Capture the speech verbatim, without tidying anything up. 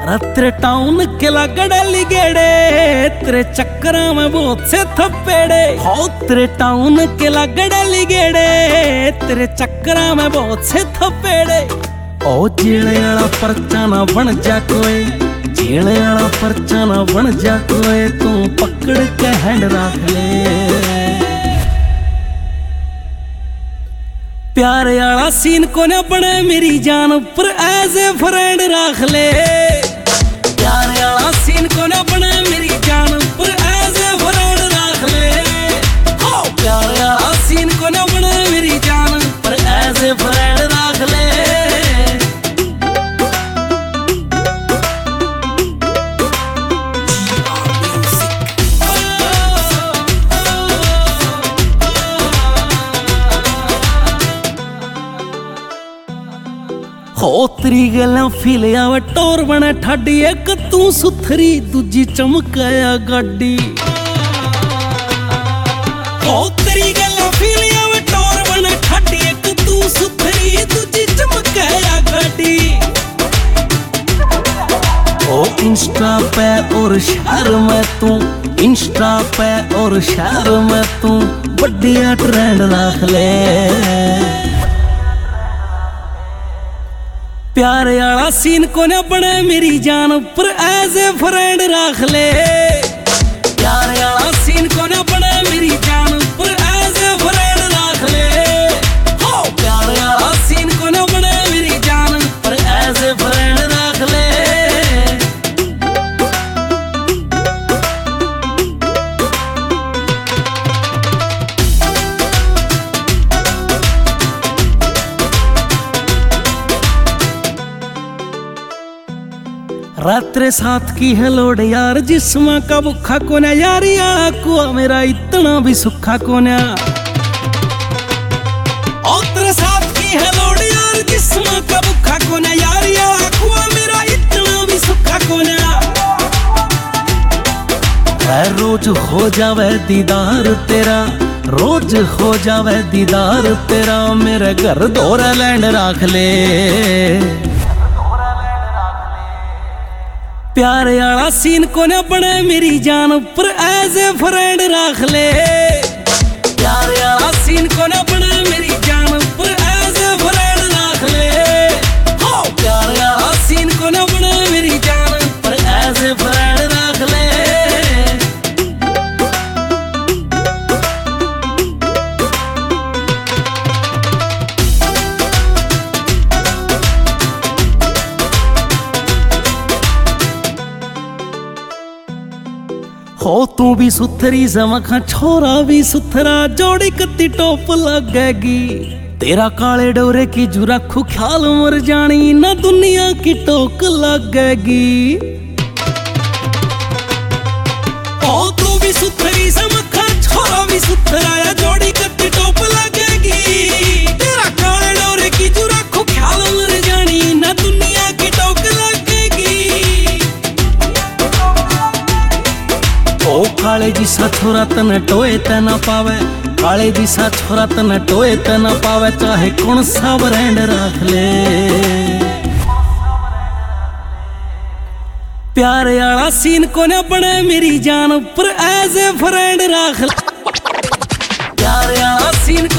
तेरे टाउन के लागड़े गेड़े, तेरे चक्करा में बहुत से थप्पेड़े। हो तेरे टाउन के लागड़े गेड़े, तेरे चक्करा में बहुत से थप्पेड़े। ओ जेले वाला परचा ना बन जा कोई, जेले वाला परचा ना बन जा कोई, तू पकड़ के हैंड रख ले। प्यारे वाला सीन को न बने मेरी जान पर एज ए फ्रेंड रख ले। प्यारे वाला सीन को न बने मेरी जान पर एज ए फ्रेंड रख ले। ओ प्यारे वाला सीन को न बने मेरी जान पर एज ए फ्रेंड रख ले। हो तेरी गल्लां फील आवे टोर बने ठाडी, एक तू सुथरी दूजी चमकाया गाडी। हो तेरी गल्लां फील आवे टोर बने ठाडी, एक तू सुथरी दूजी चमकाया गाडी। ओ इंस्टा पे और शहर में तू, इंस्टा पे और शहर में तू बढ़िया ट्रेंड रख ले। प्यारे वाला सीन को न बने मेरी जान पर एज ए फ्रेंड रख ले। प्यारे वाला सीन को न बने मेरी जान पर एज ए फ्रेंड रख ले। हो प्यारे वाला सीन को न बने मेरी जान पर एज ए फ्रेंड रख ले। रात्रे साथ की है लोड यार, जिस्मा का भुखा कोन्या यारी आला कुआ मेरा इतना भी सुखा कोन्या। और तेरे साथ की है लोड यार, जिस्मा का भुखा कोन्या यारी आला कुआ मेरा इतना भी सुखा कोन्या। रोज हो जावे दीदार तेरा, रोज हो जावे दीदार तेरा, मेरे घर दौरा लैंड रख ले। प्यारे वाला सीन को न बने मेरी जान पर एज ए फ्रेंड रख ले। प्यारे वाला सीन को न बने मेरी जान पर एज ए फ्रेंड रख ले। हो प्यारे वाला सीन को न बने मेरी जान पर एज ए फ्रेंड रख ले। हो तू भी सुथरी जमखा छोरा भी सुथरा, जोड़ी कत्ती टोप लगेगी। तेरा काले डोरे की जुराखू ख्याल मर जानी, ना दुनिया की टोक लगेगी। हो तू भी सुथरी जमखा छोरा भी सुथरा, जोड़ी कत्ती टोप लगेगी। तेरा काले डोरे की जुराखू ख्याल मर जानी, ना दुनिया की टोक लगेगी। ओ काले जिसा छोरा तने टोए ते ना पावे, काले जिसा छोरा तने टोए ते ना पावे, चाहे कौन सा ब्रांड रख ले। प्यारे वाला सीन को न बने मेरी जान पर एज ए फ्रेंड रख ले। प्यारे वाला सीन